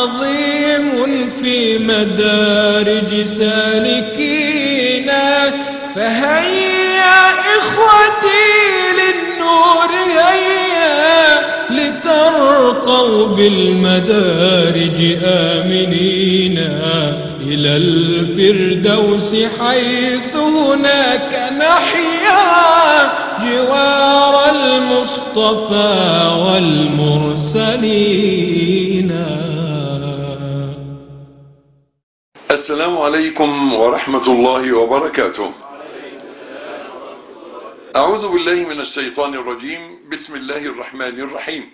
عظيم في مدارج سالكينا، فهيا إخوتي للنور هيا لترقوا بالمدارج آمنين إلى الفردوس، حيث هناك نحيا جوار المصطفى والمرسلين. السلام عليكم ورحمة الله وبركاته. أعوذ بالله من الشيطان الرجيم. بسم الله الرحمن الرحيم.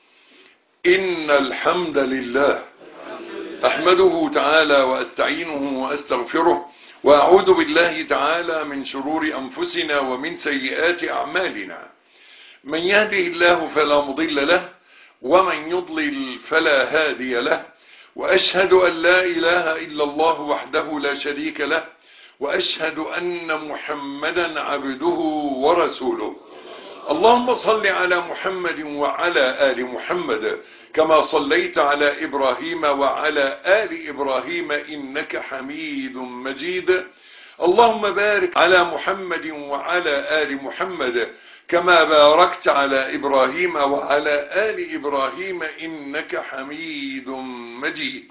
إن الحمد لله أحمده تعالى وأستعينه وأستغفره، وأعوذ بالله تعالى من شرور أنفسنا ومن سيئات أعمالنا. من يهده الله فلا مضل له، ومن يضلل فلا هادي له، وأشهد أن لا إله إلا الله وحده لا شريك له، وأشهد أن محمدا عبده ورسوله. اللهم صل على محمد وعلى آل محمد كما صليت على إبراهيم وعلى آل إبراهيم إنك حميد مجيد. اللهم بارك على محمد وعلى آل محمد كما باركت على إبراهيم وعلى آل إبراهيم إنك حميد مجيد.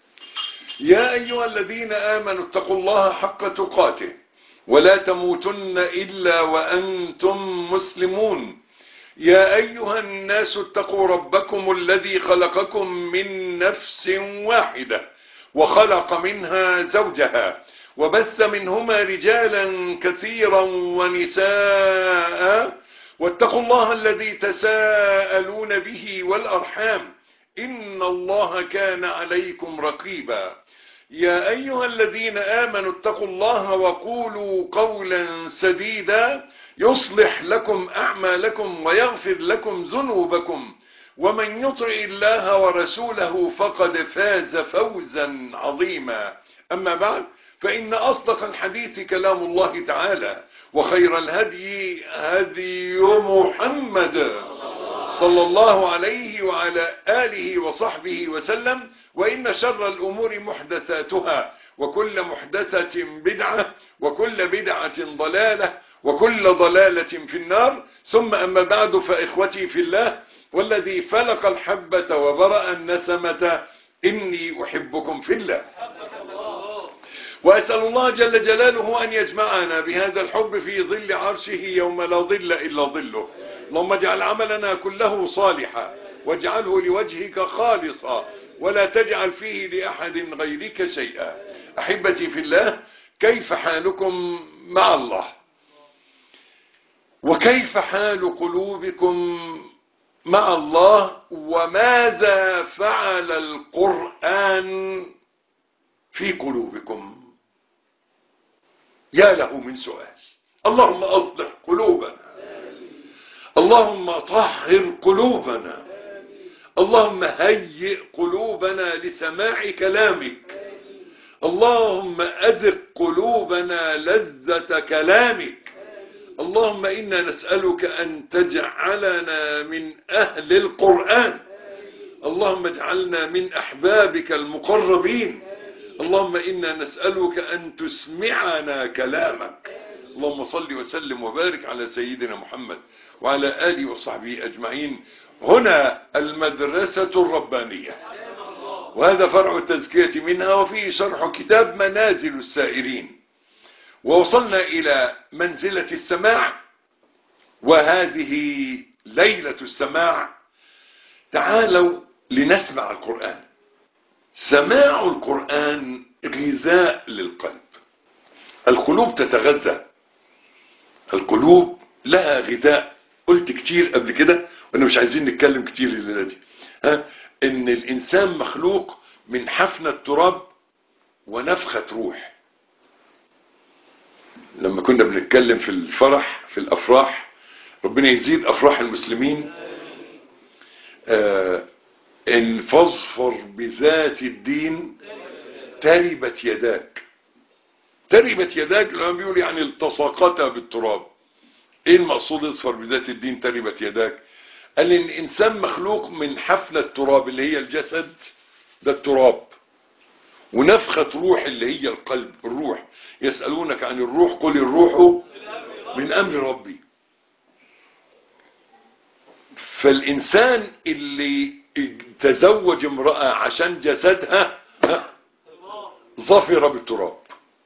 يا أيها الذين آمنوا اتقوا الله حق تقاته ولا تموتن إلا وأنتم مسلمون. يا أيها الناس اتقوا ربكم الذي خلقكم من نفس واحدة وخلق منها زوجها وبث منهما رجالا كثيرا ونساء، واتقوا الله الذي تساءلون به والأرحام إن الله كان عليكم رقيبا. يا أيها الذين آمنوا اتقوا الله وقولوا قولا سديدا يصلح لكم أعمالكم ويغفر لكم ذنوبكم، ومن يطع الله ورسوله فقد فاز فوزا عظيما. أما بعد، فإن أصدق الحديث كلام الله تعالى، وخير الهدي هدي محمد صلى الله عليه وعلى آله وصحبه وسلم، وإن شر الأمور محدثاتها، وكل محدثة بدعة، وكل بدعة ضلالة، وكل ضلالة في النار. ثم أما بعد، فإخوتي في الله والذي فلق الحبة وبرأ النسمة، إني أحبكم في الله، وأسأل الله جل جلاله أن يجمعنا بهذا الحب في ظل عرشه يوم لا ظل إلا ظله. اللهم اجعل عملنا كله صالحا، واجعله لوجهك خالصا، ولا تجعل فيه لأحد غيرك شيئا. أحبتي في الله، كيف حالكم مع الله؟ وكيف حال قلوبكم مع الله؟ وماذا فعل القرآن في قلوبكم؟ يا له من سؤال. اللهم أصلح قلوبنا، اللهم طهر قلوبنا، اللهم هيئ قلوبنا لسماع كلامك، اللهم أذق قلوبنا لذة كلامك. اللهم إنا نسألك أن تجعلنا من أهل القرآن، اللهم اجعلنا من أحبابك المقربين. اللهم إنا نسألك أن تسمعنا كلامك. اللهم صل وسلم وبارك على سيدنا محمد وعلى آله وصحبه أجمعين. هنا المدرسة الربانية، وهذا فرع التزكية منها، وفيه شرح كتاب منازل السائرين، ووصلنا إلى منزلة السماع، وهذه ليلة السماع. تعالوا لنسمع القرآن. سماع القرآن غذاء للقلب. القلوب تتغذى، القلوب لها غذاء. قلت كتير قبل كده، وانا مش عايزين نتكلم كتير الليلة دي، ان الانسان مخلوق من حفنة تراب ونفخة روح. لما كنا بنتكلم في الفرح، في الافراح، ربنا يزيد افراح المسلمين، ان فاظفر بذات الدين تربت يداك. تربت يداك لما بيقول يعني التصقتا بالتراب. ايه المقصود اظفر بذات الدين تربت يداك؟ قال ان الانسان مخلوق من حفنة التراب اللي هي الجسد، ده التراب. ونفخة روح اللي هي القلب، الروح. يسألونك عن الروح قل الروح من أمر ربي. فالإنسان اللي تزوج امرأة عشان جسدها ظفر بالتراب،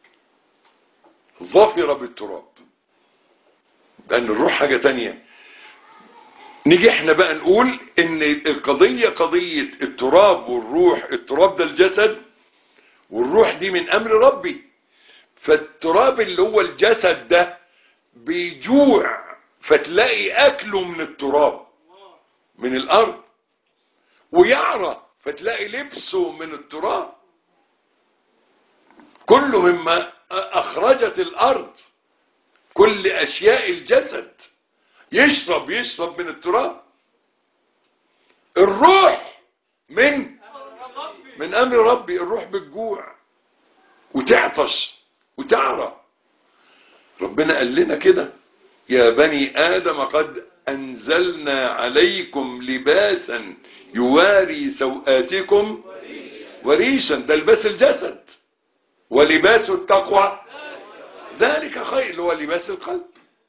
ظفر بالتراب، لأن الروح حاجة تانية. نيجي احنا بقى نقول ان القضية قضية التراب والروح. التراب ده الجسد، والروح دي من امر ربي. فالتراب اللي هو الجسد ده بيجوع، فتلاقي اكله من التراب من الارض، ويعرى فتلاقي لبسه من التراب. كل مما اخرجت الارض، كل اشياء الجسد يشرب من التراب. الروح من امر ربي. الروح بتجوع وتعطش وتعرى. ربنا قال لنا كده: يا بني آدم قد أنزلنا عليكم لباسا يواري سوآتكم وريشا. ده لباس الجسد. ولباس التقوى ذلك خير، اللي هو لباس القلب.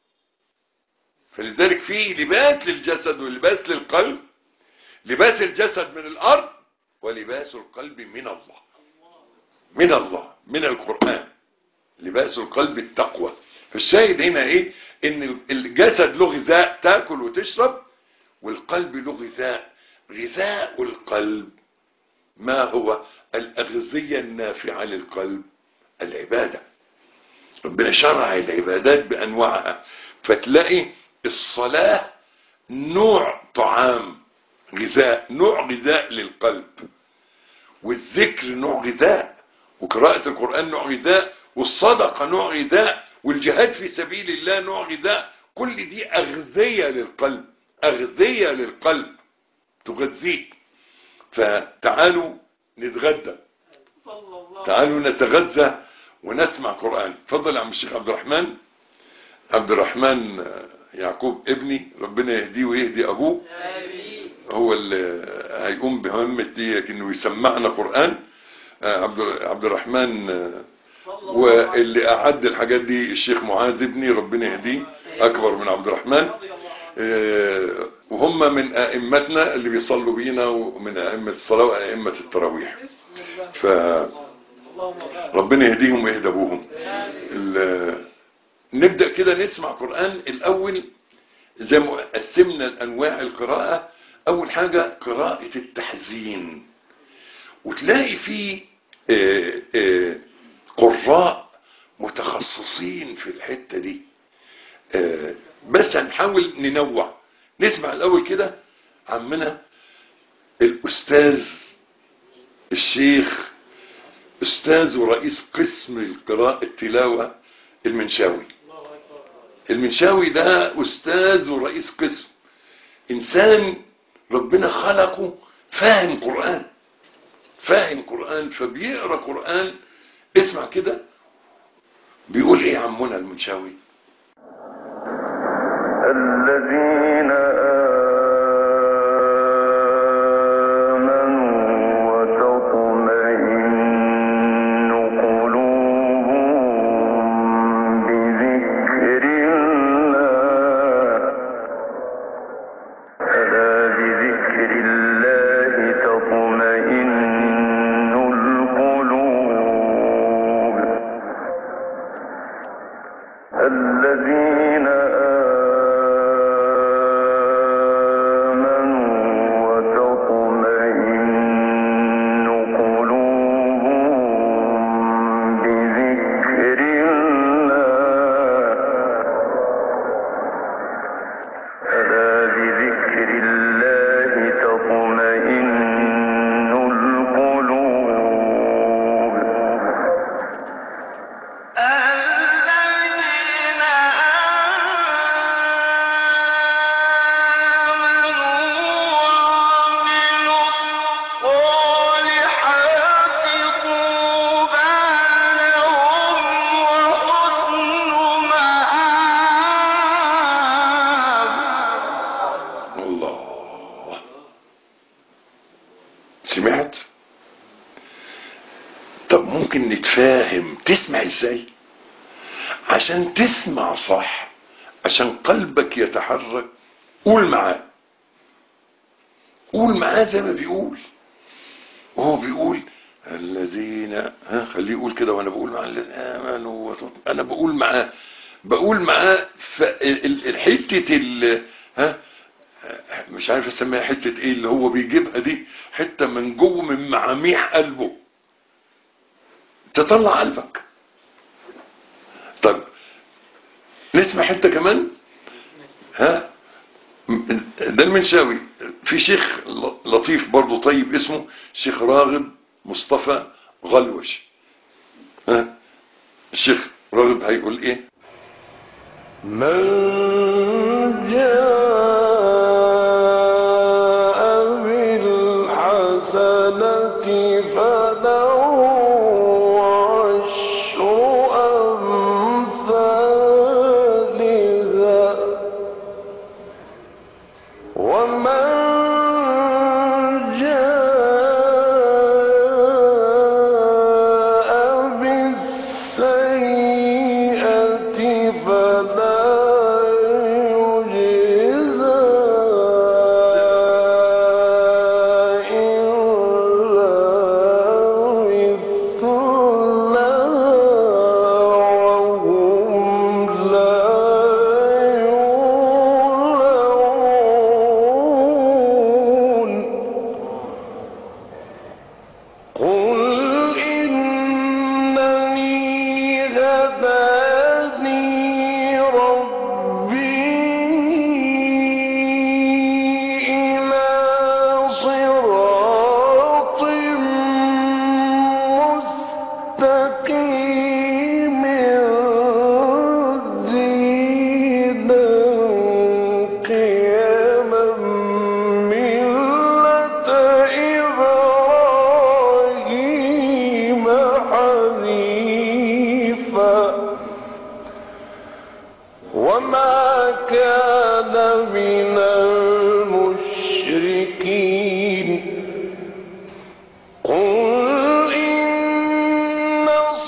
فلذلك في لباس للجسد ولباس للقلب. لباس الجسد من الأرض، ولباس القلب من الله، من الله، من القرآن. لباس القلب التقوى. فالشاهد هنا ايه؟ ان الجسد له غذاء تاكل وتشرب، والقلب له غذاء. غذاء القلب ما هو؟ الأغذية النافعة للقلب العبادة. ربنا شرع العبادات بأنواعها. فتلاقي الصلاة نوع طعام غذاء، نوع غذاء للقلب. والذكر نوع غذاء، وقراءة القرآن نوع غذاء، والصدقة نوع غذاء، والجهاد في سبيل الله نوع غذاء. كل دي أغذية للقلب، أغذية للقلب تغذيك. فتعالوا نتغدى، تعالوا نتغذى ونسمع قرآن. تفضل يا عم الشيخ عبد الرحمن. عبد الرحمن يعقوب ابني، ربنا يهديه ويهدي أبوه. هو اللي هيقوم بمهمة دي، انه يسمعنا قرآن. عبد الرحمن. واللي اعد الحاجات دي الشيخ معاذ ابني، ربنا يهديه، اكبر من عبد الرحمن. وهم من ائمتنا اللي بيصلوا بينا، ومن ائمة الصلاة وائمة التراويح. فربنا يهديهم ويهدي ابوهم. نبدأ كده نسمع قرآن الاول. زي ما قسمنا الانواع القراءة، اول حاجة قراءة التحزين. وتلاقي فيه قراء متخصصين في الحتة دي. بس هنحاول ننوع. نسمع الاول كده عمنا الاستاذ الشيخ، استاذ ورئيس قسم القراءة التلاوة المنشاوي. المنشاوي ده استاذ ورئيس قسم، انسان ربنا خلقه فاهم قرآن، فاهم قرآن، فبيقرأ قرآن. اسمع كده بيقول ايه عمنا المنشاوي: الذين آمنوا وتطمئن قلوبهم بذكر الله، ألا بذكر الله تطمئن القلوب. الذين سمعت طب ممكن نتفاهم تسمع ازاي؟ عشان تسمع صح، عشان قلبك يتحرك، قول معاه، قول معاه زي ما بيقول. وهو بيقول الذين، خليه يقول كده وانا بقول مع الذين امنوا انا بقول معاه حته مش عارف اسميها حته ايه اللي هو بيجيبها دي، حته من جوه من معاميح قلبه تطلع قلبك. طب نسمع حته كمان. ده المنشاوي. في شيخ لطيف برضو طيب اسمه شيخ راغب مصطفى غلوش. الشيخ راغب هيقول ايه؟ من جاء بالحسنة فله عشر أمثالها ومن جاء بالسيئة فلا يجزى إلا مثلها وهم لا يظلمون. قل إنني هداني ربي إلى صراط مستقيم دينا قيما ملة إبراهيم حنيفا وما كان من المشركين. قل إن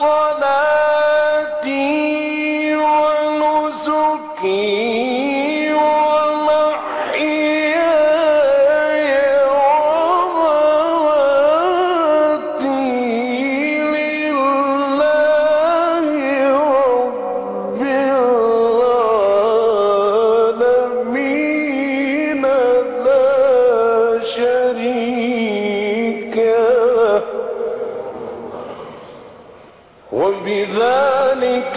صلاتي ونسكي ومحياي ومماتي لله رب العالمين لا شريك له وبذلك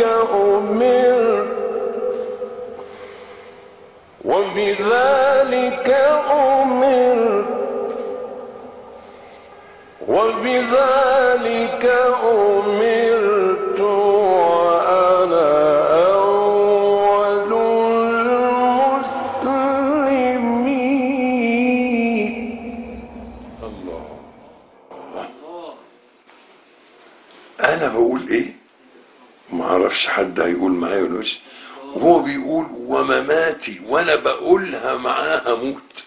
أمرت وأنا أول المسلمين. الله. انا بقول ايه؟ ما اعرفش حد هيقول معايا ولا مش. وهو بيقول ومماتي، وانا بقولها معاه هموت.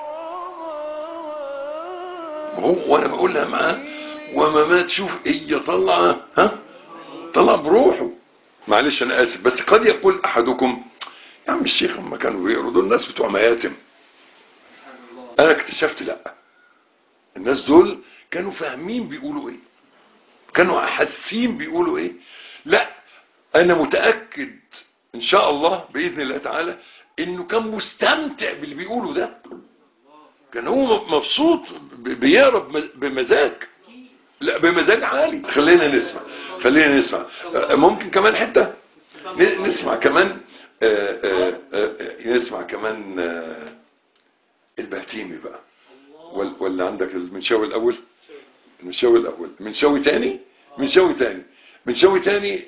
وانا بقولها معاه وممات. شوف هي طلع طلع بروحه. معلش انا اسف، بس قد يقول احدكم يا عم الشيخ اما كانوا بيقروا دول الناس بتوع مياتم. انا اكتشفت لا، الناس دول كانوا فاهمين بيقولوا ايه، كانوا حاسين بيقولوا ايه. لا انا متأكد ان شاء الله باذن الله تعالى انه كان مستمتع باللي بيقوله ده، كان هو مبسوط بيقرا بمزاج، لا بمزاج عالي. خلينا نسمع ممكن كمان حتة نسمع كمان نسمع كمان البهتيمي بقى، ولا عندك المنشاوي الاول؟ منشاوي تاني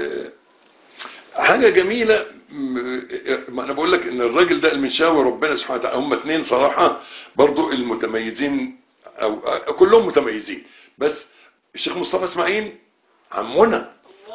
حاجة جميلة. ما انا بقول لك ان الراجل ده المنشاوي ربنا سبحانه وتعالى، هم اتنين صراحة برضو المتميزين، او كلهم متميزين، بس الشيخ مصطفى اسماعيل عمنا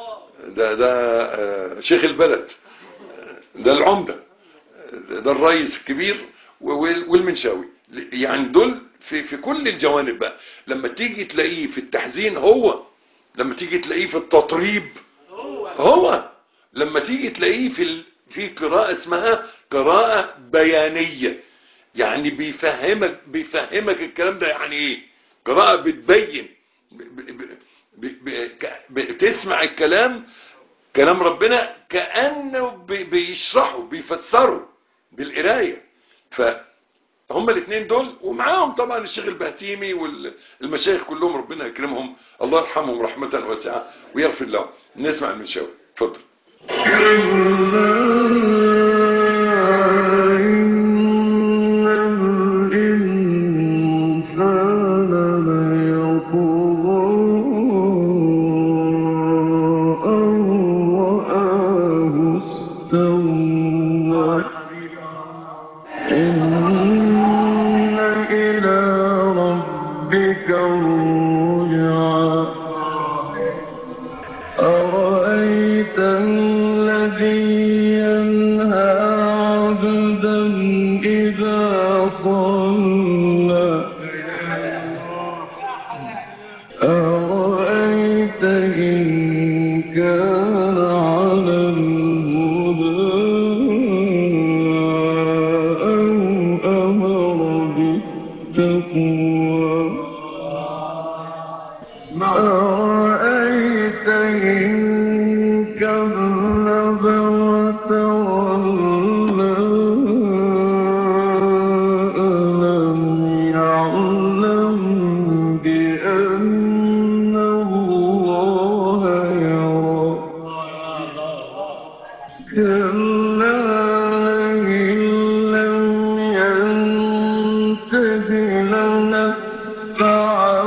ده شيخ البلد، ده العمدة، ده الرئيس الكبير، والمنشاوي يعني دول في كل الجوانب بقى. لما تيجي تلاقيه في التحزين هو لما تيجي تلاقيه في التطريب هو لما تيجي تلاقيه في قراءة اسمها قراءة بيانية، يعني بيفهمك الكلام ده يعني ايه. قراءة بتبين، بتسمع كلام ربنا كأنه بيشرحه بيفسره بالقراية. فهم الاثنين دول، ومعاهم طبعا الشيخ البهتيمي والمشايخ كلهم ربنا يكرمهم، الله يرحمهم رحمة واسعة ويغفر لهم. نسمع المنشاوي، اتفضل. أرأيت الذي ينهى عبدا إذا صلى أرأيت إن كان على الهدى أو أمر بالتقوى أرأيت إن كذب وتولى ألم يعلم بأن الله يرى كلا لئن لم ينته لنسفعا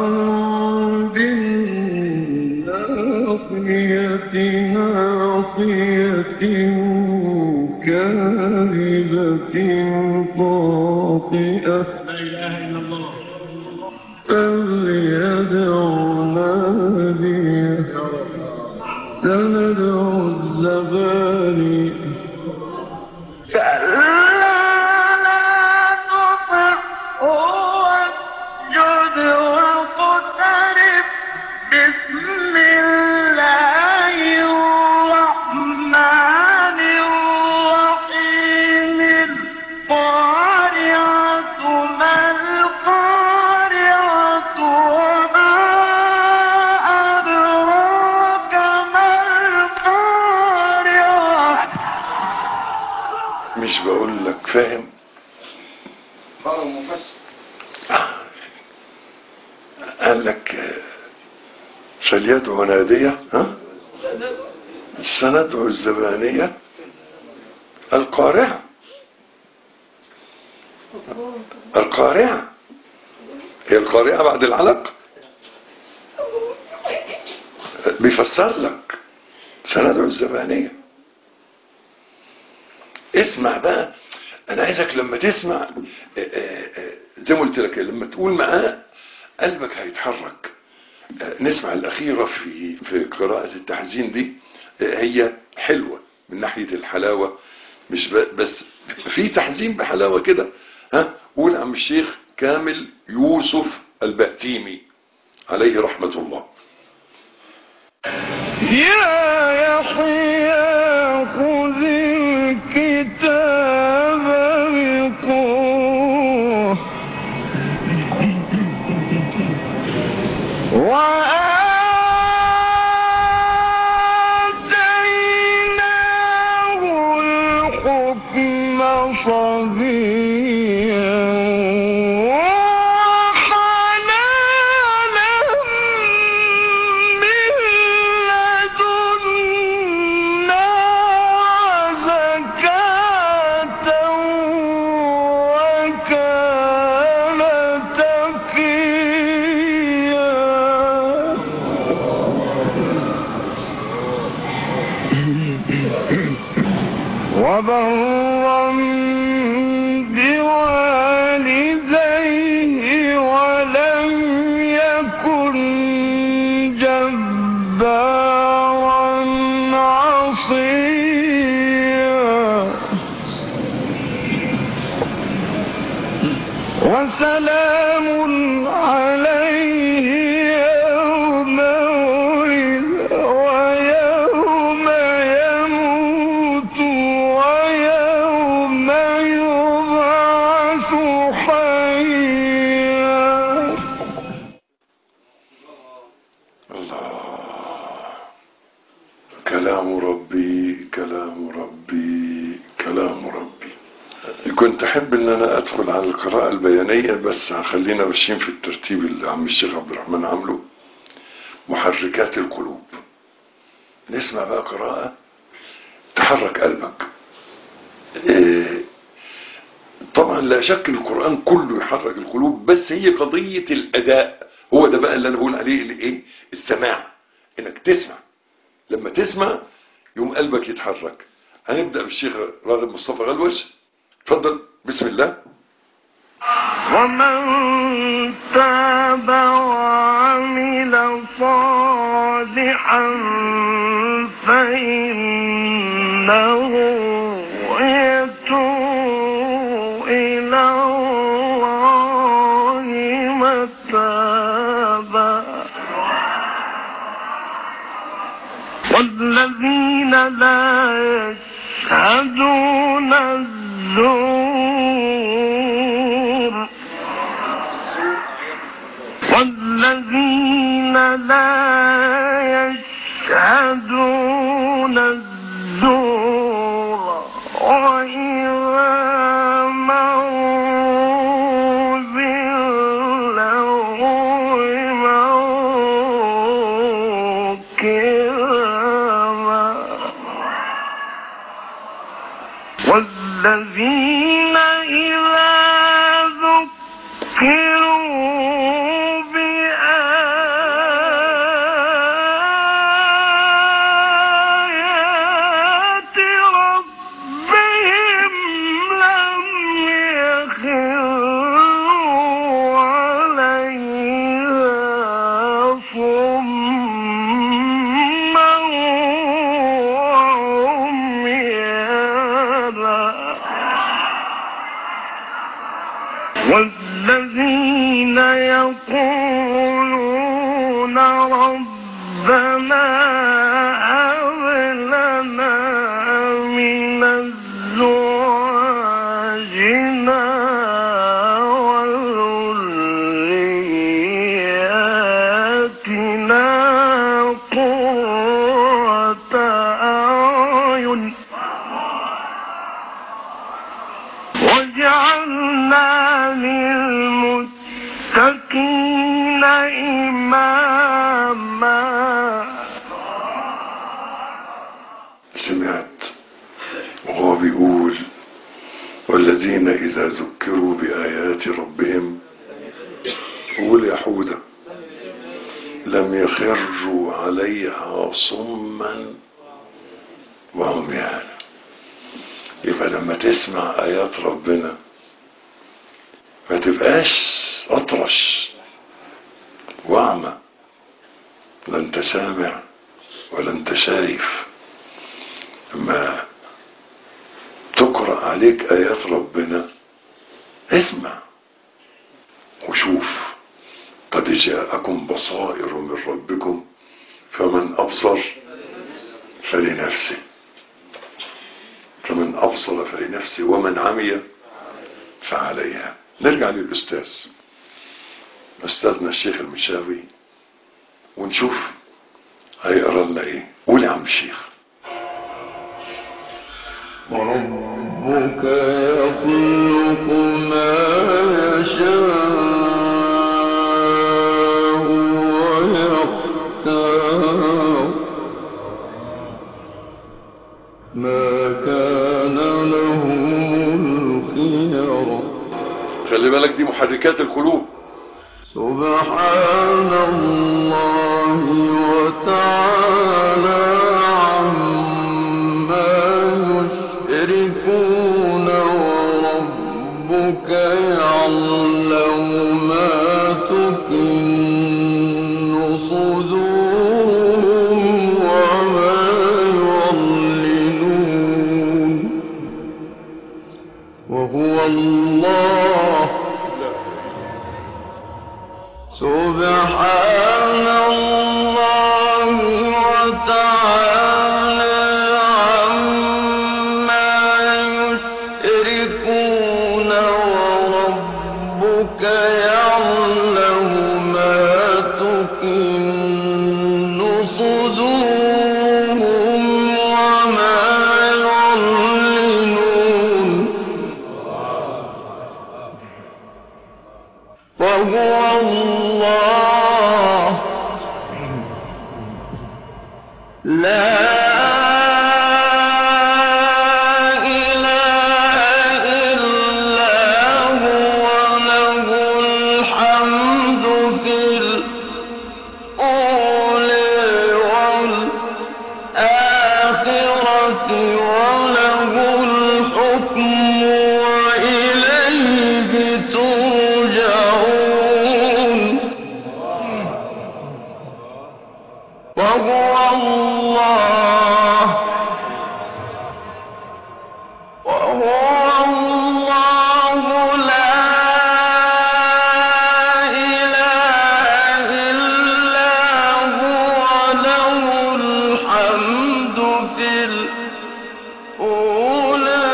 ناصية كاذبة خاطئة فليدع ناديه سندع الزباني كلا لا تطعه واسجد واقترب بسم الله الرحمن الرحيم القارعة ما القارعة وما أدراك ما القارعة. مش بقول لك فاهم؟ قال لك فليدعو نادية، سندعو الزبانية القارعة. القارعة هي القارعة بعد العلق. بيفسر لك سندعو الزبانية. اسمع بقى، انا عايزك لما تسمع زي ما قلت لك لما تقول معاه قلبك هيتحرك. نسمع الأخيرة في قراءة التحزين دي، هي حلوة من ناحية الحلاوة، مش بس في تحزين بحلاوة كده. قول عم الشيخ كامل يوسف البهتيمي عليه رحمة الله. يا يحيى خذ الكتاب بقوة وآتيناه الحكم صبيا وحنانا من لدنا وزكاة وكان تقيا وبرا بوالديه ولم يكن جبارا عصيا وسلام عليه يوم ولد كلام ربي كلام ربي كلام ربي. كنت أحب أن أنا أدخل على القراءة البيانية، بس خلينا ماشيين في الترتيب اللي عم الشيخ عبد الرحمن عامله. محركات القلوب. نسمع بقى قراءة تحرك قلبك. طبعا لا شك القرآن كله يحرك القلوب، بس هي قضية الأداء، هو ده بقى اللي أنا بقول عليه الإيه؟ السماع، إنك تسمع. لما تسمع يوم قلبك يتحرك. هنبدأ بالشيخ راغب مصطفى غلوش. اتفضل بسم الله. ومن تاب وعمل صالحا فإنه يتوب إلى الله متابا والذين لا يشهدون الزور والذين لا يشهدون الزور وإذا مروا باللغو مروا كراما والذين إذا ذكروا بآيات ربهم لم يخروا عليها صما وعميانا والذين يقولون ربنا هب لنا من أزواجنا وذرياتنا قرة أعين وجعلنا للمتقين إماما. سمعت وهو بيقول والذين إذا ذكروا بآيات ربهم، قول يا حودة، لم يخروا عليها صما وعميانا. يبقى لما تسمع آيات ربنا ما تبقاش أطرش وأعمى، لا أنت سامع ولا أنت شايف. لما تقرأ عليك آيات ربنا اسمع وشوف. قد جاءكم بصائر من ربكم فمن أبصر فلنفسه فمن أبصر فلنفسه ومن عمي فعليها. نرجع للأستاذ أستاذنا الشيخ المشاوي ونشوف هيقرأ لنا إيه. قول يا عم الشيخ. وربك يخلق ما يشاء ويختار ما كان لهم الخيار. خلي بالك دي محركات القلوب. سبحان الله وتعالى عما يشركون وربك يعلم ما تكن صدورهم وما يعلنون وهو الله سبحان وهو الله لا إله إلا هو له الحمد في الأولى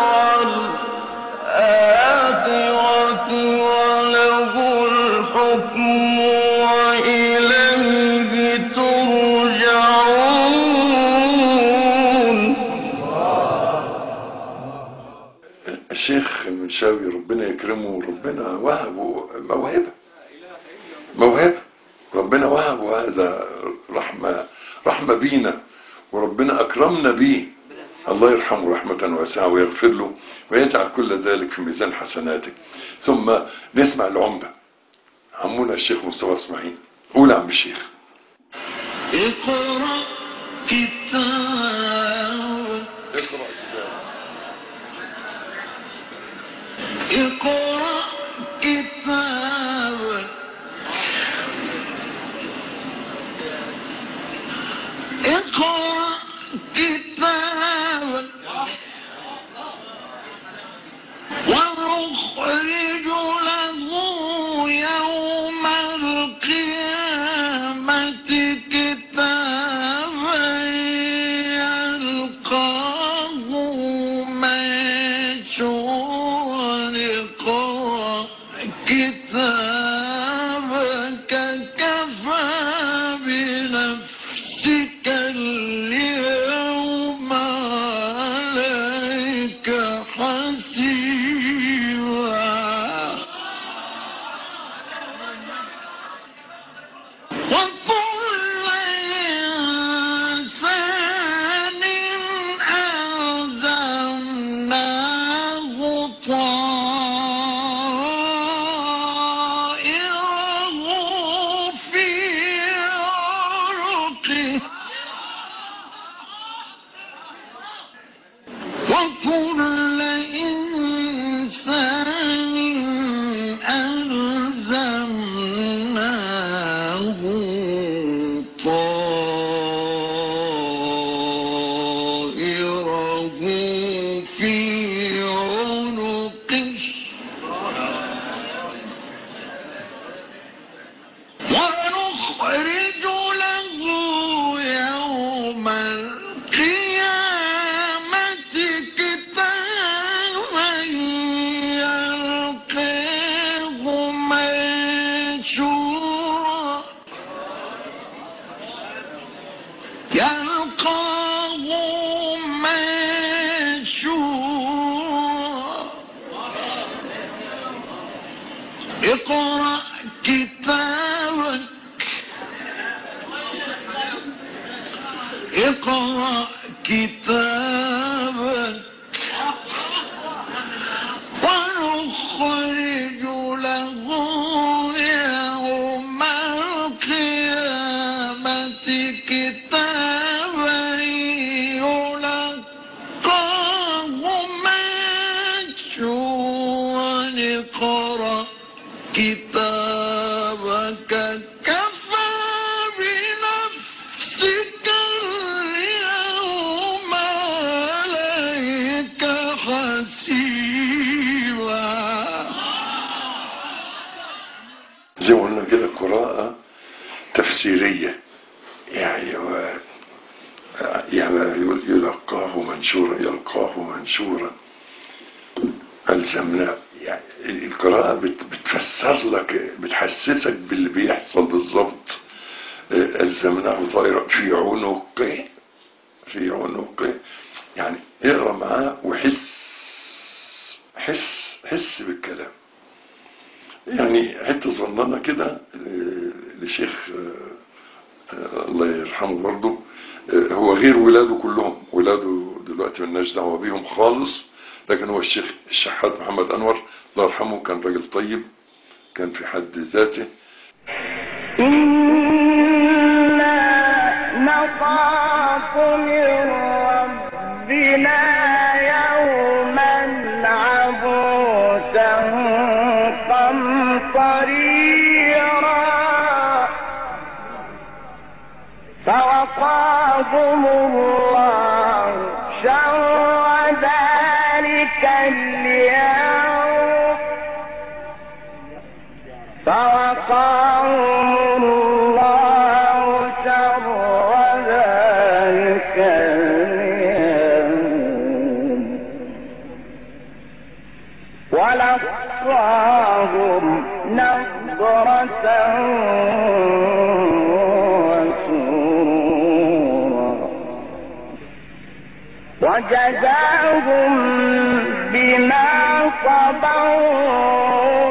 والآخرة وله الحكم وإليه ترجعون. الشيخ المنشاوي ربنا يكرمه، ربنا وهبه موهبة ربنا وهبه هذا رحمة بينا، وربنا أكرمنا بيه. الله يرحمه رحمة واسعة ويغفر له ويجعل كل ذلك في ميزان حسناتك. ثم نسمع العمدة عمونا الشيخ مصطفى اسماعيل. قول يا عم الشيخ. اقرأ كتاب اقرأ كتابك اقرأ كتابك ونخرج له يوم القيامة كتابا يلقاه منشورا اقرأ كتابك كفى بنفسك اليوم عليك حسيبا وكل إنسان ألزمناه طائره في عنقه وكل إنسان ألزمناه طائره في عنقه ونخرج له يوم القيامة كتابا يلقاه منشورا اقرأ كتابك اقرأ كتابك ونخرج له يوم القيامة كتابا يلقاه منشورا اقرأ كتابك كفى بنفسك اليوم عليك حسيبا. زي ما قلنا كده قراءة تفسيرية، يعني يلقاه منشورا ألزمناه. يعني القراءة بتفسر لك، بتحسسك باللي بيحصل بالظبط. ألزمناه طائرا في عنقه، يعني اقرا معاه وحس بالكلام. يعني حته صغننه كده لشيخ الله يرحمه برضه، هو غير ولاده كلهم، ولاده دلوقتي مالناش دعوه بيهم خالص، لكن هو الشيخ الشحات محمد انور الله يرحمه كان راجل طيب، كان في حد ذاته. إنا نخاف من ربنا يوما عبوسا قمطريرا فوقاهم الله شر ذلك اليوم فوقاهم الله شر ذلك اليوم ولقاهم نضرة وسرورا وجزاهم بما صبروا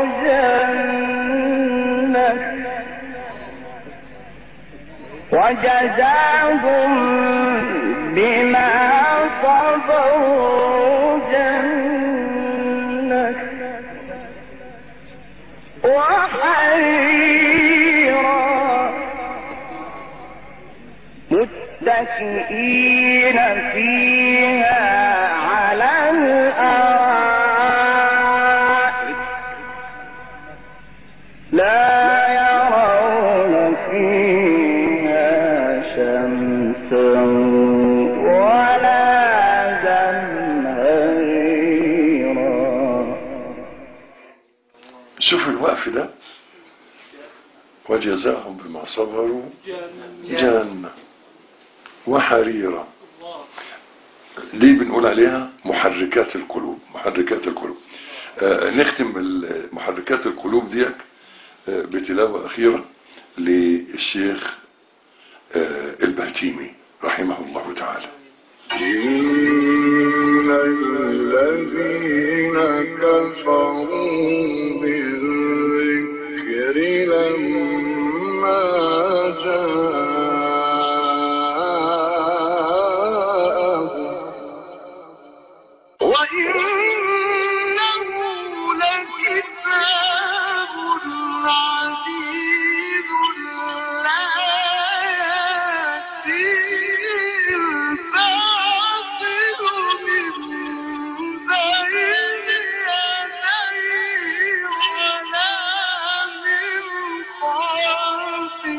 جنة وجزاهم بما صبروا جنة وحريرا متكئين فيها على الأرائك لا يرون فيها شمسا ولا زمهريرا. شوف الوقف ده، وجزاهم بما صبروا جنة وحريرا. ليه بنقول عليها محركات القلوب؟ محركات القلوب. نختم محركات القلوب دي بتلاوة أخيرة للشيخ البهتيمي رحمه الله تعالى. إن الذين كفروا بالذكر لما جاءهم وإنه لكتاب عزيز لا يأتيه الباطل من بين يديه ولا من خلفه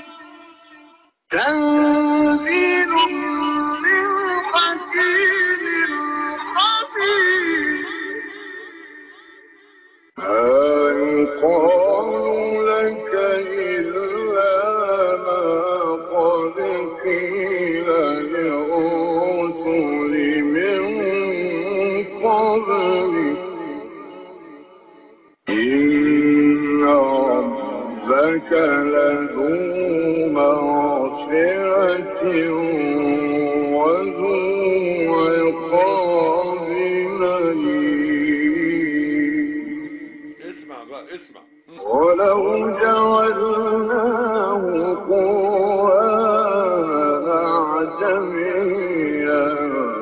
تنزيل من حكيم خبير. ما يقال لك إلا ما قد قيل للرسل من قبلك إن ربك لذو مغفرة وذو عقاب أليم. اسمع بقى، اسمع. ولو جعلناه قرآنا أعجميا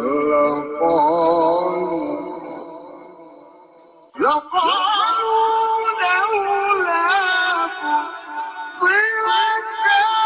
لقالوا لولا فصلت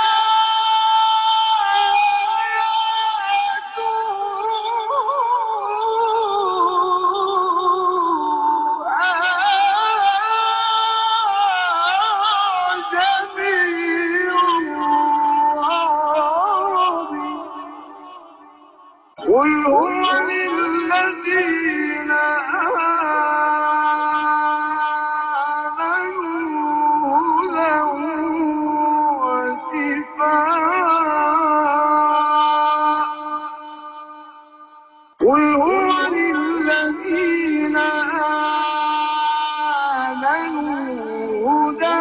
قل هو للذين آمنوا هدى وشفاء قل هو للذين آمنوا هدى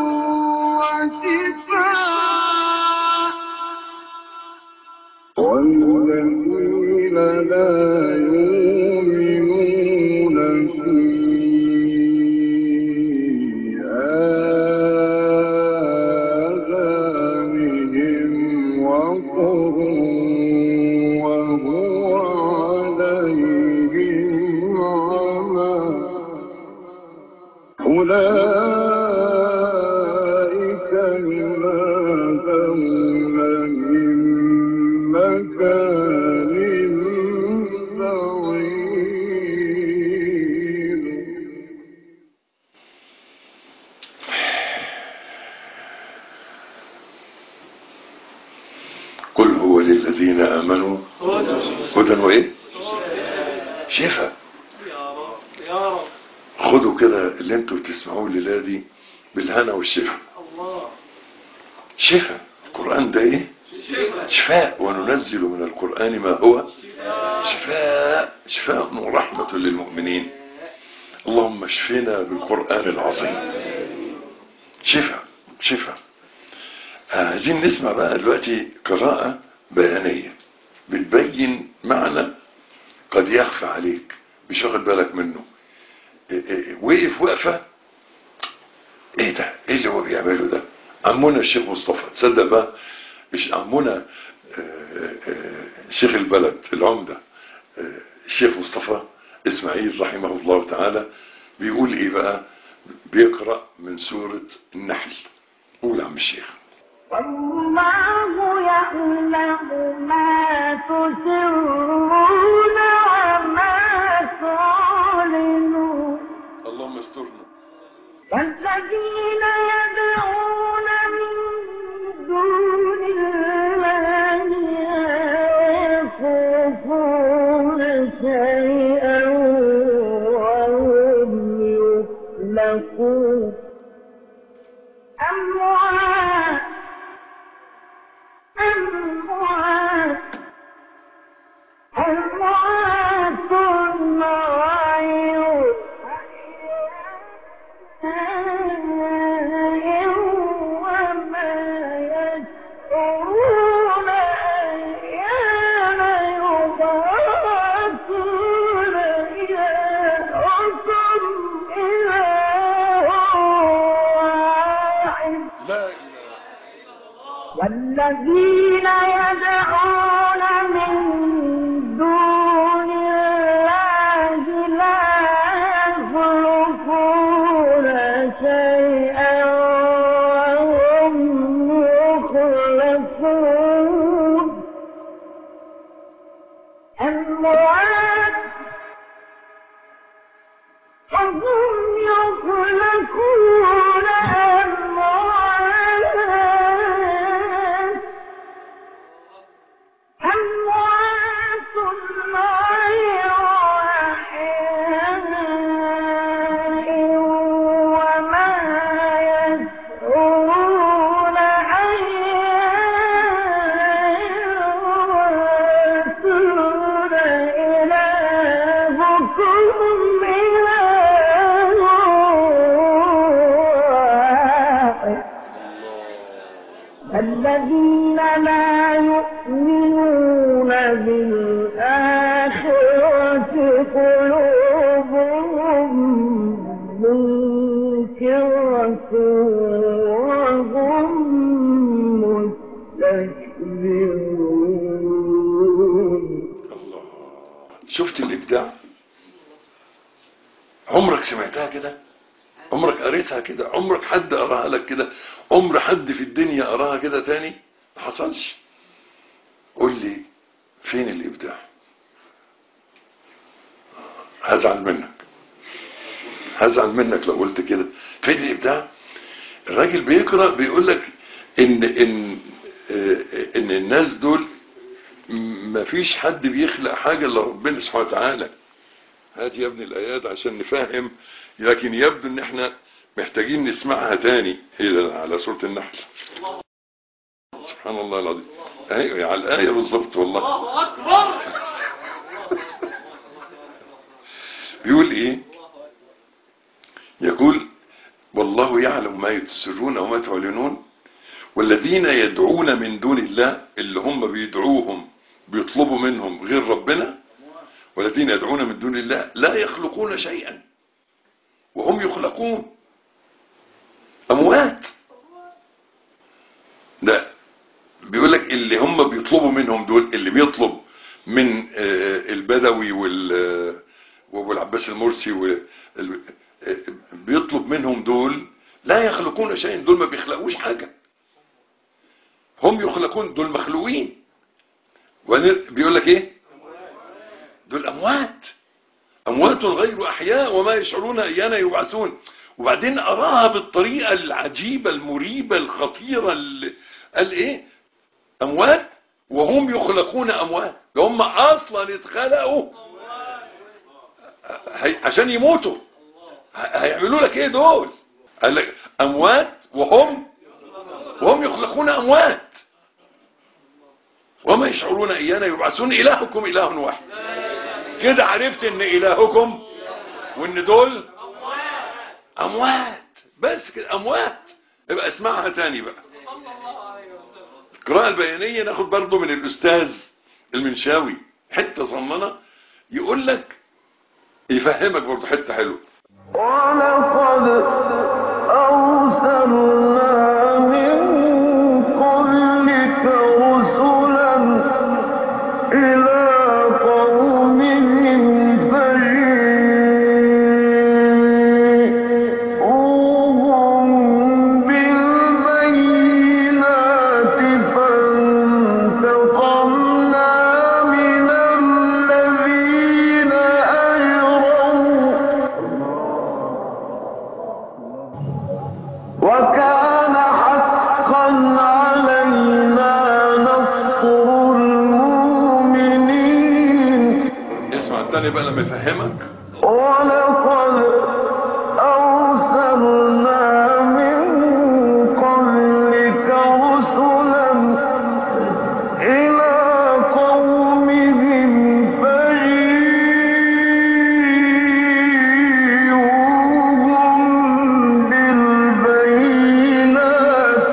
وشفاء والذين لا يؤمنون في آذانهم وقر وهو عليهم عمى أولئك ينادون من مكان بعيد. قل هو للذين آمنوا هدى وإيه؟ شفاء. خدوا كده اللي انتوا بتسمعوه الليلة دي بالهنا والشفاء. شفاء. القرآن ده ايه؟ شفاء. وننزل من القرآن ما هو شفاء. شفاء ورحمة للمؤمنين. اللهم اشفنا بالقرآن العظيم. شفاء شفاء. عايزين نسمع بقى دلوقتي قراءة بيانية بتبين معنى قد يخفى عليك مش واخد بالك منه. وقف وقفة ايه ده؟ ايه اللي هو بيعمله ده؟ عمونا الشيخ مصطفى. تصدق بقى مش عمونا شيخ البلد العمدة الشيخ مصطفى اسماعيل رحمه الله تعالى بيقول ايه بقى؟ بيقرأ من سورة النحل. قول عم الشيخ. والله يعلم ما تسرون وما تعلنون. اللهم استرنا. والذين يدعون من دون الله يخافون شيئا وهم يخلقون. أموات غير أحياء وما يشعرون أيان يبعثون إلهكم إله واحد. لا إله. والذين يدعون من دون الله لا يخلقون شيئا وهم يخلقون. أموات وهم يخلقون. أموات غير أحياء وما يشعرون أيان إلهكم إله واحد. الذين لا يؤمنون بالآخرة قلوبهم منكرة وهم مستكبرون. الله. شفت الإبداع؟ عمرك سمعتها كده؟ عمرك قريتها كده؟ عمرك حد قراها لك كده؟ عمر حد في الدنيا قراها كده تاني؟ ما حصلش. قول لي فين الإبداع؟ هزعل منك لو قلت كده. فين الإبداع؟ الراجل بيقرأ بيقول لك إن الناس دول ما فيش حد بيخلق حاجة إلا ربنا سبحانه وتعالى. هات يا ابن الآيات عشان نفهم. لكن يبدو ان احنا محتاجين نسمعها تاني. هي على سورة النحل. سبحان الله العظيم. ايوه على الآية بالظبط والله. الله أكبر. بيقول ايه؟ يقول والله يعلم ما تسرون وما تعلنون. والذين يدعون من دون الله اللي هم بيدعوهم بيطلبوا منهم غير ربنا. والذين يدعون من دون الله لا يخلقون شيئا وهم يخلقون. أموات. ده بيقول لك اللي هم بيطلبوا منهم دول اللي بيطلب من البدوي وابو العباس المرسي بيطلب منهم دول لا يخلقون شيئا. دول ما بيخلقوش حاجة. هم يخلقون. دول مخلوقين. بيقول لك ايه؟ دول أموات. أموات غير أحياء وما يشعرون أيان يبعثون. وبعدين أراها بالطريقة العجيبة المريبة الخطيرة قال إيه؟ أموات وهم يخلقون اموات. ده هم اصلا اتخلقوا عشان يموتوا. هيعملوا لك ايه دول؟ قال لك اموات وهم يخلقون اموات وما يشعرون ايانا يبعثون. الهكم اله واحد. كده عرفت ان الهكم وان دول اموات. بس كده اموات. يبقى اسمعها تاني بقى. القراءة البيانية ناخد برضو من الاستاذ المنشاوي حتة صمنة يقول لك يفهمك برضو حتة حلوة. ولقد أرسلنا من قبلك رسلا إلى قومهم فجيئوهم بالبينات فانتقمنا من الذين أجرموا وكان حقا علينا نصر المؤمنين. اسمع التاني بقى لما يفهمك. ولقد أرسلنا من قبلك رسلا إلى قومهم فجيئوهم بالبينات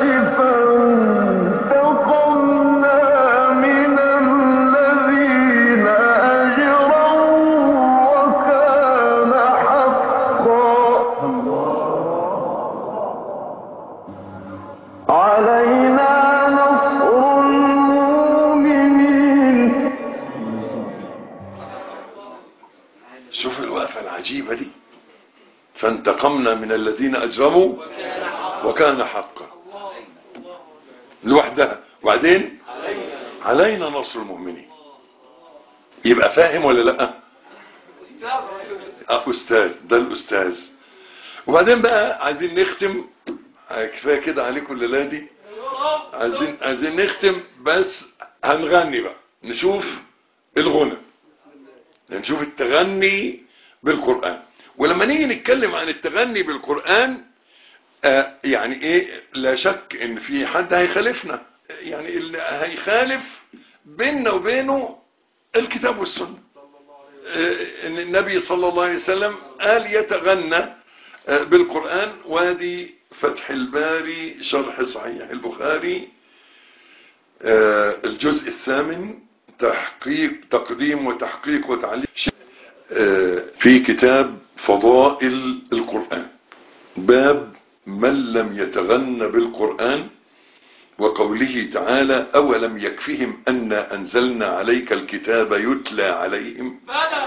فانتقمنا من الذين أجرموا وكان حقا علينا نصر المؤمنين. شوف الوقفة العجيبة دي. فانتقمنا من الذين أجرموا وكان حقا لوحدها. وبعدين علينا نصر المؤمنين. يبقى فاهم ولا لا؟ أستاذ. ده الأستاذ. وبعدين بقى عايزين نختم. كفاية كده عليكم الليلة دي. عايزين نختم بس هنغني بقى. نشوف الغنى. نشوف التغني بالقرآن. ولما نيجي نتكلم عن التغني بالقرآن يعني ايه؟ لا شك ان في حد هيخالفنا. يعني اللي هيخالف بيننا وبينه الكتاب والسنة. ان النبي صلى الله عليه وسلم قال يتغنى بالقرآن. وادي فتح الباري شرح صحيح البخاري الجزء الثامن تقديم وتحقيق وتعليق في كتاب فضائل القرآن باب من لم يتغن بالقرآن وقوله تعالى أولم يكفهم أنا أنزلنا عليك الكتاب يتلى عليهم.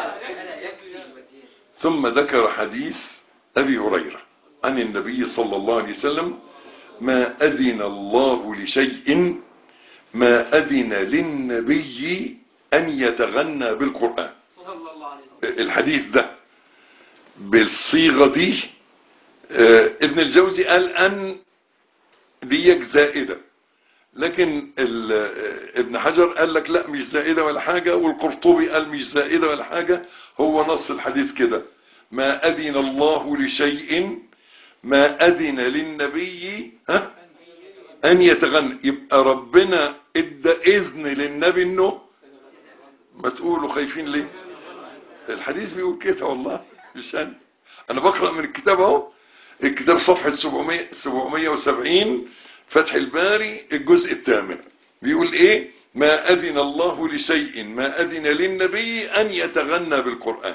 ثم ذكر حديث أبي هريرة عن النبي صلى الله عليه وسلم ما أذن الله لشيء ما أذن للنبي أن يتغنى بالقرآن. الحديث ده بالصيغة دي ابن الجوزي قال أن ديك زائدة. لكن ابن حجر قال لك لا مش زائدة ولا حاجة. والقرطبي قال مش زائدة ولا حاجة. هو نص الحديث كده ما أذن الله لشيء ما أذن للنبي أن يتغنى. يبقى ربنا ادى إذن للنبي انه ما تقولوا خايفين ليه. الحديث بيقول كده والله مش أنا بقرأ من الكتاب اهو. الكتاب صفحة 770 فتح الباري الجزء الثامن بيقول ايه ما أذن الله لشيء ما أذن للنبي أن يتغنى بالقرآن.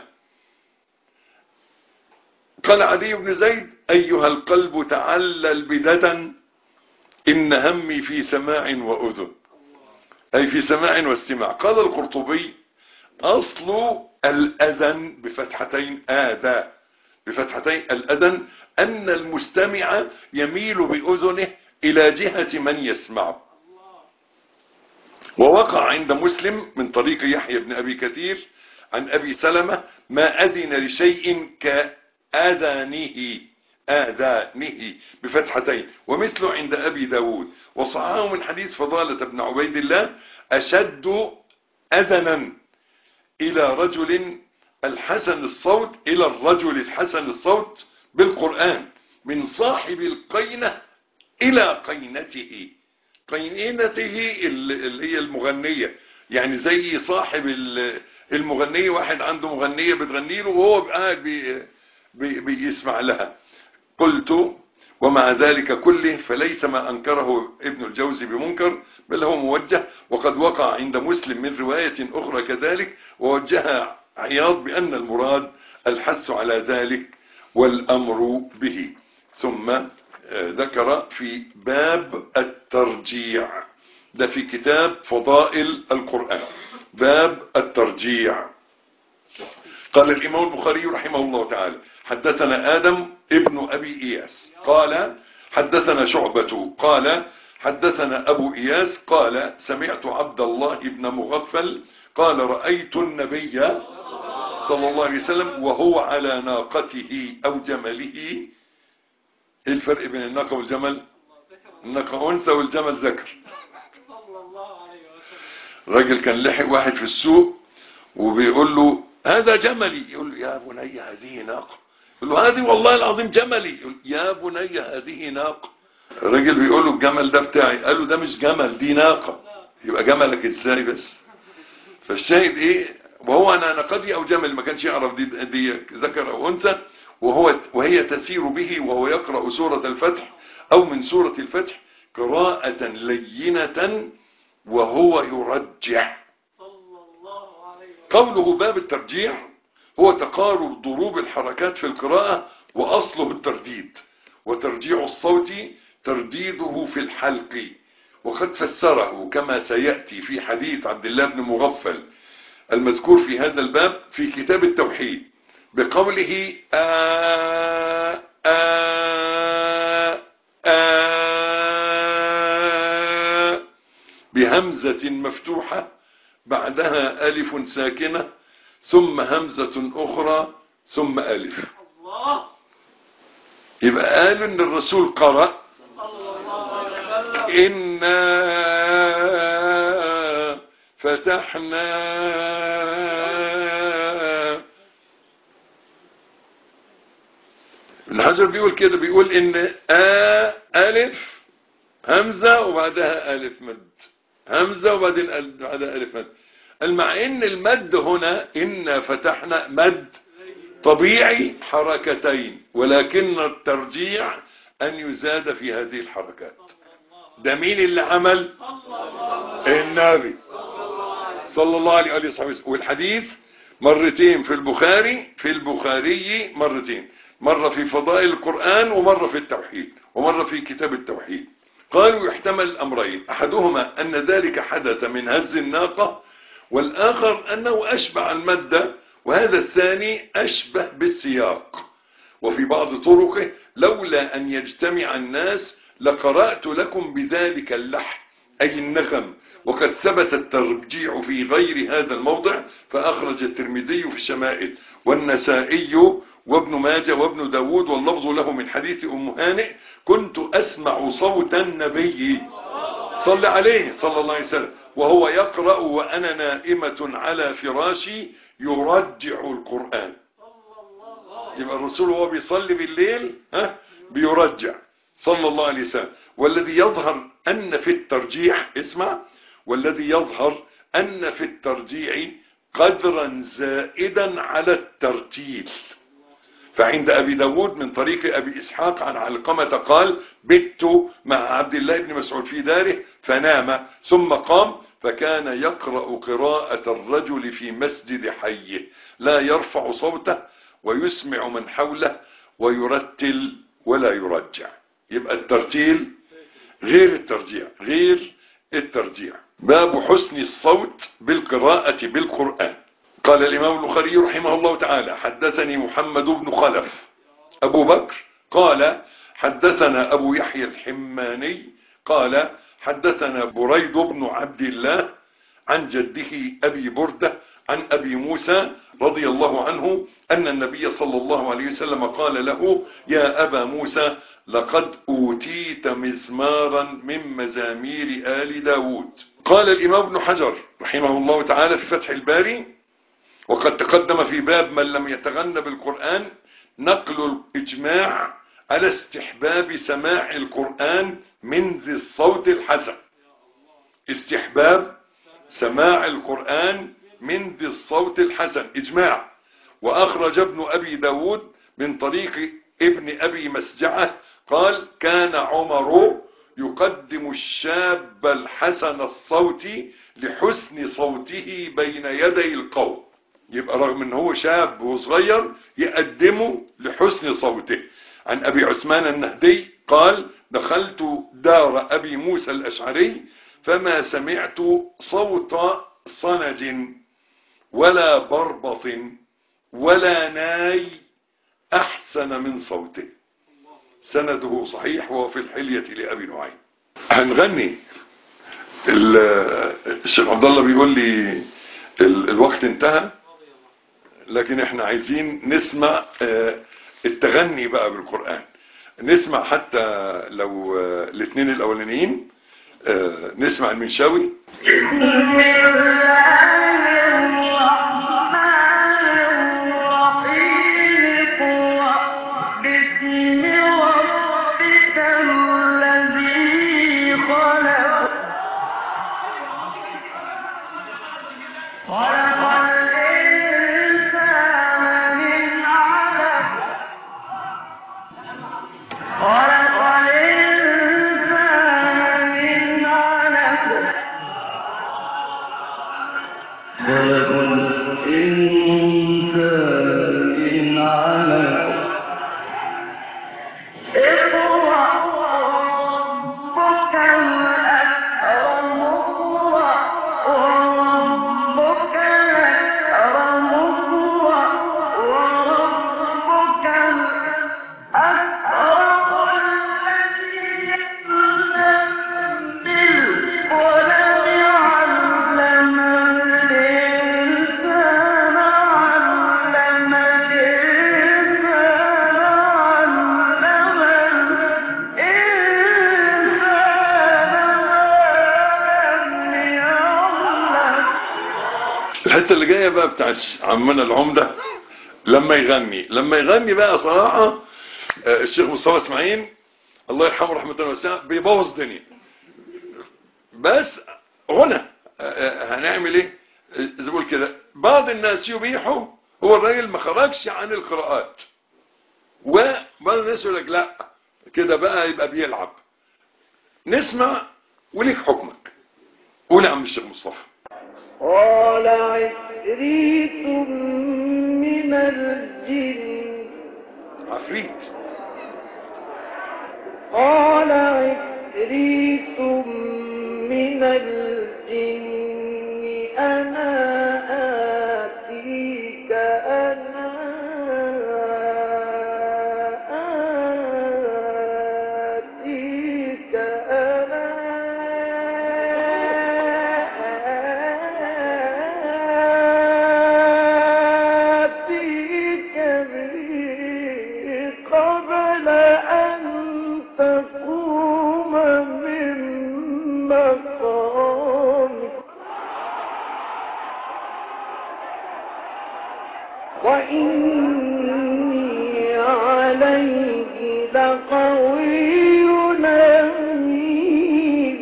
قال عدي بن زيد أيها القلب تعلل بدة إن همي في سماع وأذن أي في سماع واستماع. قال القرطبي أصل الأذن بفتحتين بفتحتين الأذن أن المستمع يميل بأذنه إلى جهة من يسمعه. ووقع عند مسلم من طريق يحيى بن أبي كثير عن أبي سلمة ما أذن لشيء كأذانه آذانه بفتحتين، ومثله عند أبي داود، وصححه من حديث فضالة بن عبيد الله: أشد أذنا إلى رجل الحسن الصوت، إلى الرجل الحسن الصوت بالقرآن من صاحب القينة إلى قينته. قينته اللي هي المغنية، يعني زي صاحب المغنية، واحد عنده مغنية بتغني له وهو قاعد بيسمع لها. قلت: ومع ذلك كله فليس ما أنكره ابن الجوزي بمنكر، بل هو موجه، وقد وقع عند مسلم من رواية أخرى كذلك، ووجه عياض بأن المراد الحث على ذلك والأمر به. ثم ذكر في باب الترجيع، ده في كتاب فضائل القرآن، باب الترجيع. قال الإمام البخاري رحمه الله تعالى: حدثنا آدم ابن أبي إياس قال حدثنا شعبة قال حدثنا أبو إياس قال سمعت عبد الله بن مغفل قال رأيت النبي صلى الله عليه وسلم وهو على ناقته أو جمله. ايه الفرق بين الناقة والجمل؟ الناقة أنثى والجمل ذكر. الراجل كان لحق واحد في السوق وبيقول له: هذا جملي. يقول له: يا بني هذه ناقة. يقول له: هذه والله العظيم جملي. يقول: يا بني هذه ناقة. الراجل بيقول له: الجمل ده بتاعي. قال له: ده مش جمل، دي ناقة. يبقى جملك ازاي بس؟ فالشاهد ايه؟ وهو انا ناقتي او جمل، ما كانش يعرف دي ذكر او انثى، وهي تسير به وهو يقرأ سورة الفتح او من سورة الفتح قراءة لينة وهو يرجع. قوله باب الترجيع هو تقارب ضروب الحركات في القراءة، وأصله الترديد، وترجيع الصوت ترديده في الحلق، وقد فسره كما سيأتي في حديث عبد الله بن مغفل المذكور في هذا الباب في كتاب التوحيد بقوله بهمزة مفتوحة بعدها ألف ساكنة ثم همزة أخرى ثم ألف. يبقى قالوا إن الرسول قرأ إنا فتحنا ابن حجر بيقول كده، بيقول إن ألف همزة وبعدها ألف مد، همزة وبعدين بعدها ألف مد. مع ان المد هنا إن فتحنا مد طبيعي حركتين، ولكن الترجيع أن يزاد في هذه الحركات. ده مين اللي عمل؟ النبي صلى الله عليه وسلم. والحديث مرتين في البخاري مرتين، مرة في فضائل القرآن ومرة في التوحيد ومرة في كتاب التوحيد. قالوا يحتمل الأمرين، أحدهما أن ذلك حدث من هز الناقة، والآخر أنه أشبع المادة، وهذا الثاني أشبه بالسياق. وفي بعض طرقه لولا أن يجتمع الناس لقرأت لكم بذلك اللحن أي النغم، وقد ثبت الترجيع في غير هذا الموضع، فأخرج الترمذي في الشمائل والنسائي وابن ماجه وابن داود واللفظ له من حديث أم هانئ: كنت أسمع صوت النبي صلى عليه صلى الله عليه وسلم وهو يقرأ وأنا نائمة على فراشي يرجع القرآن. يبقى الرسول وهو بيصلي بالليل بيرجع صلى الله عليه وسلم. والذي يظهر أن في الترجيع، اسمع، والذي يظهر أن في الترجيع قدرا زائدا على الترتيل. فعند أبي داود من طريق أبي إسحاق عن علقمة قال: بت مع عبد الله بن مسعود في داره فنام ثم قام فكان يقرأ قراءة الرجل في مسجد حيه لا يرفع صوته ويسمع من حوله ويرتل ولا يرجع. يبقى الترتيل غير الترجيع. باب حسن الصوت بالقراءة بالقرآن. قال الإمام البخاري رحمه الله تعالى: حدثني محمد بن خلف أبو بكر قال حدثنا أبو يحيى الحماني قال حدثنا بريد بن عبد الله عن جده أبي بردة عن أبي موسى رضي الله عنه أن النبي صلى الله عليه وسلم قال له: يا أبا موسى، لقد أوتيت مزمارا من مزامير آل داود. قال الإمام ابن حجر رحمه الله تعالى في فتح الباري: وقد تقدم في باب من لم يتغن بالقرآن نقل الإجماع على استحباب سماع القرآن من ذي الصوت الحسن. استحباب سماع القرآن من ذي الصوت الحسن إجماع. وأخرج ابن أبي داود من طريق ابن أبي مسجعة قال: كان عمر يقدم الشاب الحسن الصوت لحسن صوته بين يدي القوم. يبقى رغم ان هو شاب وصغير يقدمه لحسن صوته. عن أبي عثمان النهدي قال: دخلت دار أبي موسى الأشعري فما سمعت صوت صنج ولا بربط ولا ناي أحسن من صوته. سنده صحيح وهو في الحلية لأبي نعيم. هنغني. الشيخ عبد الله بيقول لي الوقت انتهى، لكن احنا عايزين نسمع التغني بقى بالقرآن. نسمع حتى لو الاثنين الاولانيين. نسمع المنشاوي. الحته اللي جايه بقى بتاع عمنا العمده لما يغني بقى صراحه الشيخ مصطفى اسماعيل الله يرحمه رحمه واسعه بيبوظ الدنيا. بس غنى هنعمل ايه؟ زي بقول كده بعض الناس يبيحوا، هو الراجل ما خرجش عن القراءات، وبعض الناس يقول لك لا كده بقى يبقى بيلعب. نسمع وليك حكمك. قول يا عم الشيخ مصطفى. قال عفريت من الجن. عفريت. قال عفريت من الجن أنا آتيك قبل أن تقوم من مقامك وإني عليه لقوي أمين.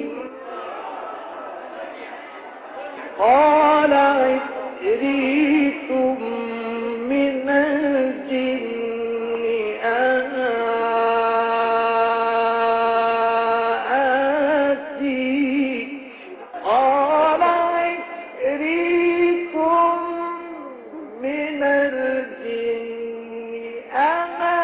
قال عفريت من الجن أنا آتيك. قال عفريت من الجن أنا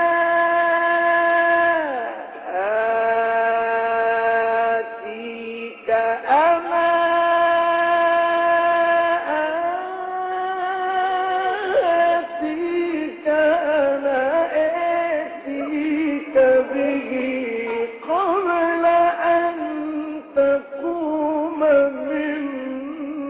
آتيك به قبل أن تقوم من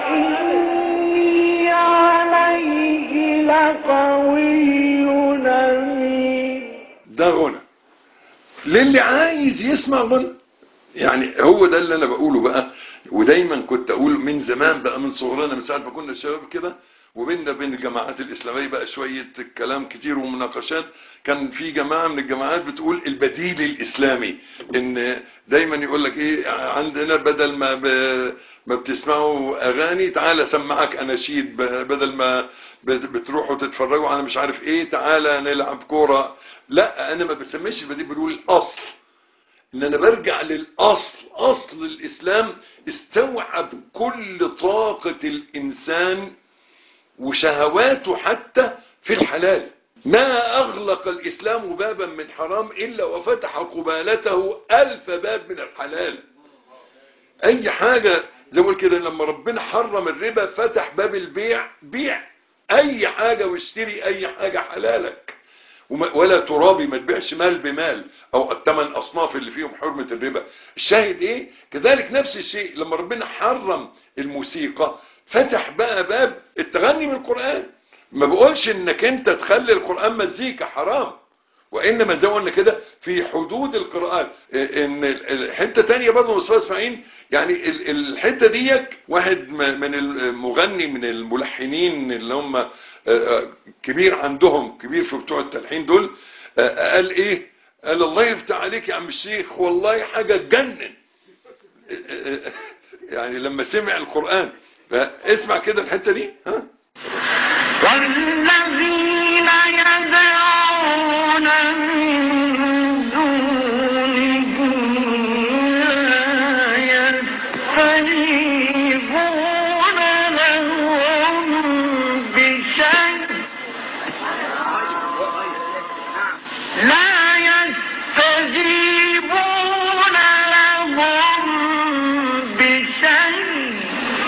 وإني عليه لقوي أمين. ده غنى للي عايز يسمع غنى. يعني هو ده اللي انا بقوله بقى، ودايما كنت اقول من زمان بقى، من صغرنا، من ساعه ما كنا شباب كده، وبيننا بين الجماعات الاسلاميه بقى شويه كلام كتير ومناقشات. كان في جماعه من الجماعات بتقول البديل الاسلامي، ان دايما يقول لك ايه عندنا، بدل ما بتسمعوا اغاني تعالى سمعك اناشيد، بدل ما بتروحوا تتفرجوا على مش عارف ايه تعالى نلعب كوره. لا، انا ما بسميش البديل، بقول الاصل، ان انا برجع للاصل. اصل الاسلام استوعب كل طاقة الانسان وشهواته حتى في الحلال. ما اغلق الاسلام بابا من حرام الا وفتح قبالته 1000 باب من الحلال. اي حاجة زي ما كده، لما ربنا حرم الربا فتح باب البيع، بيع اي حاجة واشتري اي حاجة حلالك، ولا ترابي، ما تبيعش مال بمال او الثمان اصناف اللي فيهم حرمة الربا. الشاهد ايه؟ كذلك نفس الشيء لما ربنا حرم الموسيقى فتح بقى باب التغني من القرآن. ما بقولش انك انت تخلي القرآن مزيكا، حرام، وانما زي ما قلنا كده في حدود القراءات. ان الحته تانية برضه مصطفى اسماعيل، يعني الحته ديك واحد من المغني من الملحنين اللي هم كبير عندهم، كبير في بتوع التلحين دول، قال ايه؟ قال الله يفتح عليك يا عم الشيخ والله حاجه تجنن. يعني لما سمع القرآن. فاسمع كده الحته دي، ها. والذين يدعون من دونه لا يستجيبون لهم بشيء، لا يستجيبون لهم بشيء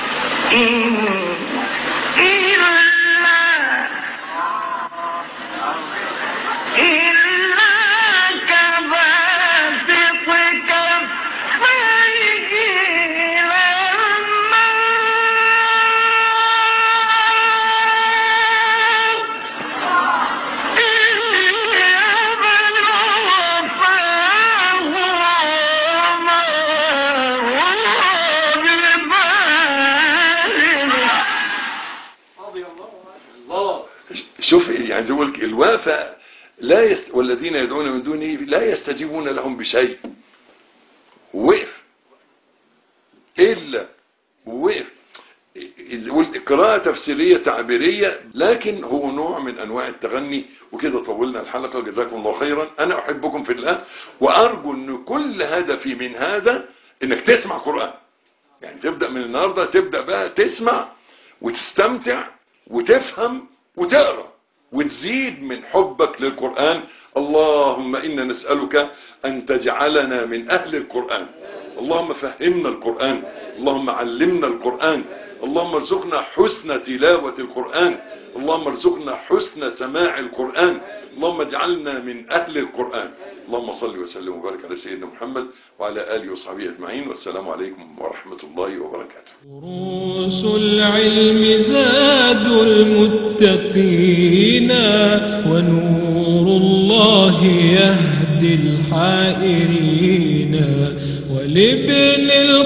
شوف يعني زي ما قلت الوافى والذين يدعون من دونه لا يستجيبون لهم بشيء. وقف الا وقف. قراءة تفسيرية تعبيرية، لكن هو نوع من انواع التغني. وكده طولنا الحلقة، جزاكم الله خيرا. انا احبكم في الله، وارجو ان كل هدفي من هذا انك تسمع قرآن. يعني تبدأ من النهاردة، تبدأ بقى تسمع وتستمتع وتفهم وتقرأ وتزيد من حبك للقرآن. اللهم إنا نسألك أن تجعلنا من أهل القرآن. اللهم فهمنا القرآن، اللهم علمنا القرآن، اللهم ارزقنا حسن تلاوة القرآن، اللهم ارزقنا حسن سماع القرآن، اللهم اجعلنا من أهل القرآن. اللهم صل وسلم وبارك على سيدنا محمد وعلى آله وصحبه أجمعين، والسلام عليكم ورحمة الله وبركاته. دروس العلم زاد المتقين، ونور الله يهدي الحائرين، ولابن